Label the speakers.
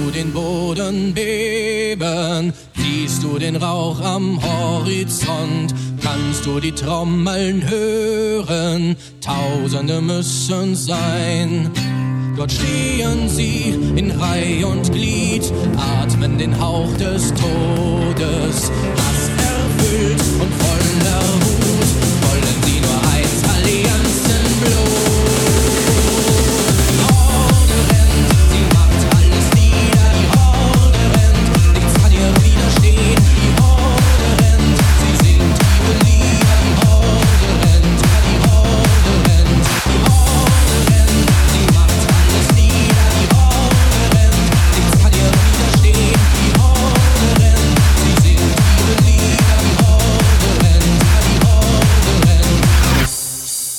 Speaker 1: du den Boden beben? Siehst du den Rauch am Horizont? Kannst du die Trommeln hören? Tausende müssen's sein. Dort stehen sie in Reih und Glied, atmen den Hauch des Todes, Hass erfüllt und voller